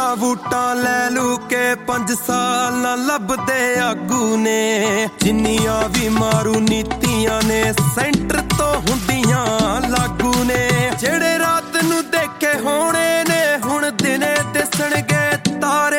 ਵੋਟਾਂ ਲੈ ਲੂ ਕੇ 5 ਸਾਲ ਨਾ ਲੱਭਦੇ ਆਗੂ ਨੇ ਜਿੰਨੀਆਂ ਵੀ ਮਾਰੂ ਨੀਤੀਆਂ ਨੇ ਸੈਂਟਰ